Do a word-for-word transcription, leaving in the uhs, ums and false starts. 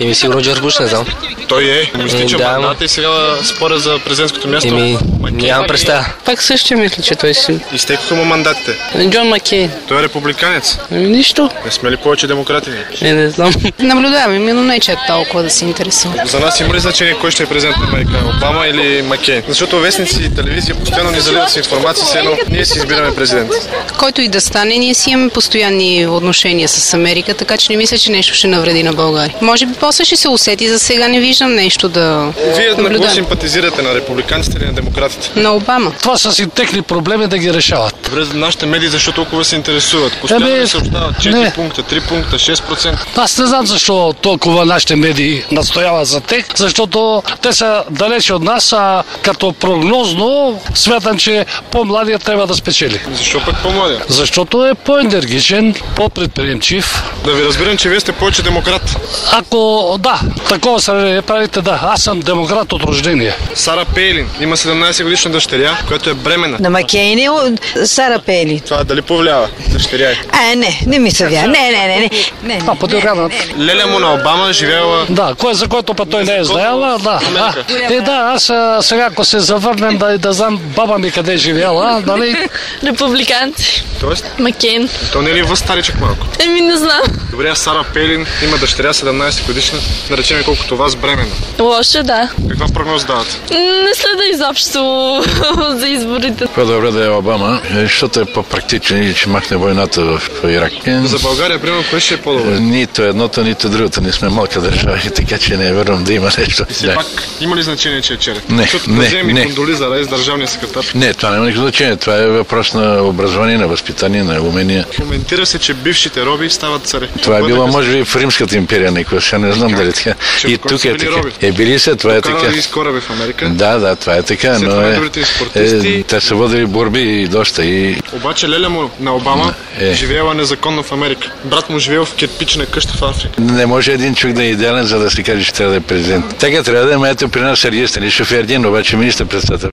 Еми сигурно Джордж Буш, не знам. Той е. Му изтича да, мандата и сега споря за президентското място. Еми, нямам представа. Пак същия мисля, че той си. Изтекоха му мандатите. Джон Маккейн. Той е републиканец. Еми нищо. Не сме ли повече демократи? Не, не знам. Наблюдаваме, но не е че толкова да се интересува. За нас има ли значение кой ще е президент на Америка? Обама или Маккейн? Защото вестници и телевизия постоянно ни заливат с информация, все едно ние си избираме президент. Който и да стане, ние си имаме постоянни отношения с Америка, така че не мисля, че нещо ще навреди на България. Може би после ще се усети, за сега не виждам нещо да. Вие на кого симпатизирате, на републиканците или на демократите? На Обама. Това са си техни проблеми да ги решават. Добре, за нашите медии защо толкова се интересуват? Постоянно Еми, ни съобщават четири не. пункта, три пункта, шест процента. Аз не знам защо толкова нашите медии настояват за тях, защото те са далече от нас, а като прогнозно смятам, че по-младият трябва да спечели. Защо пък по-младия? Защото е по-енергичен, по-предприемчив. Да ви разбирам, че вие сте повече демократ. Ако да, такова сравнение правите, да. Аз съм демократ от рождение. Сара Пейлин има седемнайсет годишна дъщеря, която е бременна. На Маккейн е Сара Пейлин. Това дали повлиява дъщеря е? А, не, не ми се вярва. Не, не, не, не. не. А, подиграват. Леля му на Обама живяла... Да, кое за което път той не е знаела, да. А, е, да, аз а, сега ако се завърнем да, да знам баба ми къде е живяла, нали? Републиканци. Тоест? Маккейн. То не е ли възстаричък малко? Еми не знам. Добре, а Сара Пейлин има дъщеря седемнайсет годишна, да речем колкото вас бременна. Лошо, да. Каква прогноз давате? Не следа изобщо за изборите. По-добре да е Обама, защото е по-практичен и че махне войната в Ирак. За България, примерно, кое ще е по-добре? Нито едното, нито другото. Не сме малка държава, така че не вярвам да има нещо. И все Да. пак, има ли значение, че е черен? Не, Защото не, да вземем и не. Кондолиза Райс, държавния секретар. Не, това няма никакво значение. Това е въпрос на образование, на възпитание, на умения. Коментира се, че бившите роби стават царе. Това е било, може би, в Римската империя, никога. Сега не знам дали така. Че И в кой тук са е били така. роби? Е, били са, това е така. Докарали с кораби в Америка. Да, да, това е така, След но това е, най-добрите им спортисти. е, те са водили борби и доста. И Обаче леля му на Обама Е. живеела незаконно в Америка. Брат му живеел в кирпична къща в Африка. не може един човек да е идеален, за да се каже, че трябва да е президент. Така трябва да е, ето при нас Сергей Станишев е един, обаче министър-председател.